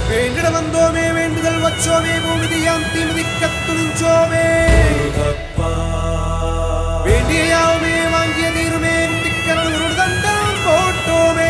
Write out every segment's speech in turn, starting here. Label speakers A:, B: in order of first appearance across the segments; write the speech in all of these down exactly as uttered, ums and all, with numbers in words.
A: வேண்டிட வந்தோமே வேண்டுதல் வச்சோமே பூமிதியாம் தீமிதிக்க துணிஞ்சோமே வேண்டிய யாவுமே வாங்கிய தீருமே திக்கரல் ஒரு தண்டம் போட்டோமே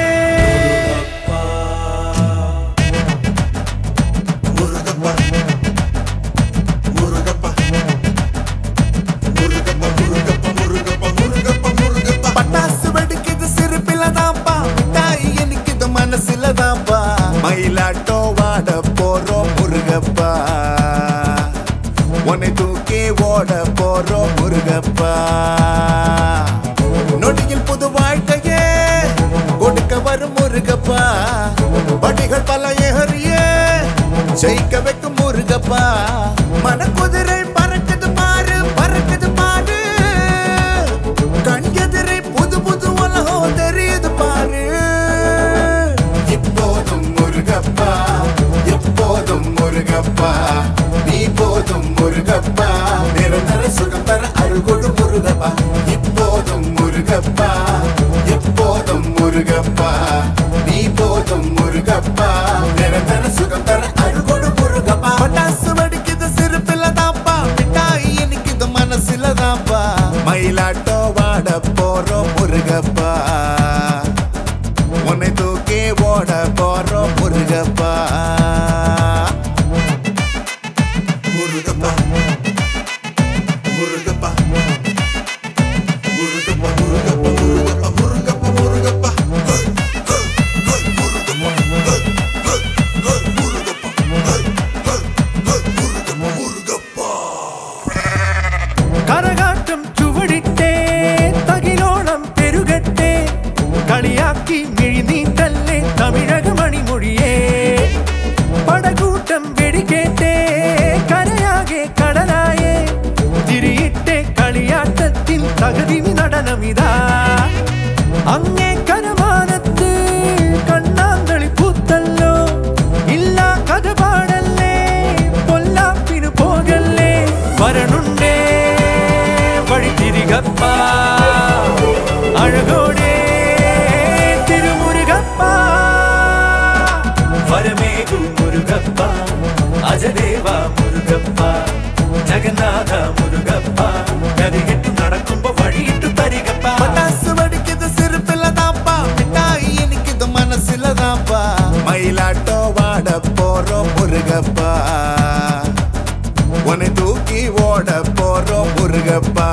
B: பட்டாசு வெடிக்குது சிரிப்பிலதாப்பா மிட்டாய் எனக்குது மனசுலதாப்பா மயிலாட்டோ வாட போறோம் முருகப்பா உன்னை தூக்கி ஓட போறோம் முருகப்பா நொடியில் புது வாழ்க்கையே கொடுக்க வரும் முருகப்பா படிகள் பல ஏறியே ஜெயிக்க வைக்கும் முருகப்பா மனக்குதிரை பறக்குது பாரு பறக்குது பாரு கண் எதிரை புது புது உலகம் தெரியுது பாரு இப்போதும் முருகப்பா எப்போதும் முருகப்பா நீ போதும் முருகப்பா நிரந்தர சுகம் தர அருள்கொடு முருகப்பா இப்போதும் முருகப்பா எப்போதும் முருகப்பா நீ போதும் முருகப்பா நிரந்தர சுகம் தர அருள்கொடு முருகப்பா பட்டாசு வெடிக்குது சிரிப்பிலதாப்பா மிட்டாய் இனிக்குது மனசுலதாப்பா மயிலாட்டோ வாட போறோம் முருகப்பா உன்னை தூக்கி ஓட போறோம் முருகப்பா முருகப்பா முருகப்பா முருகப்பா முருகப்பா முருகப்பா முருகப்பா முருகப்பா
C: கரகாட்டம் சுவடிட்டே தகிலோணம் பெருகட்டே களியாக்கி மிழிநீட்டல்லே தமிழக மணிமொழியே படகூட்டம் வெடிக்கேட்டே கரையாகே கடலாயே திரியிட்டே களியாட்டத்தின் தகுதி நடனமிதா അങ്ങേ കരമാനത്ത് കണ്ണാങ്കളി പൂത്തല്ലോ ഇല്ല കഥ പാടല്ലേ പൊല്ലാപ്പിന് പോകല്ലേ വരണുണ്ടേ വഴി തിരികപ്പ അഴകോടെ തിരുമുരുകപ്പ വരമേകു മുരുകപ്പ അജദേവ മുരുകപ്പ ജഗന്നാഥ മുരുകപ്പ ഗതികെട്ടു നടക്കുമ്പോ വഴിയിട്ടു തരികപ്പ
B: பட்டாசு வெடிக்குது சிரிப்பிலதாப்பா மிட்டாய் இனிக்குது மனசுலதாப்பா மயிலாட்டோ வாட போறோம் முருகப்பா உன்னை தூக்கி ஓட போறோம் முருகப்பா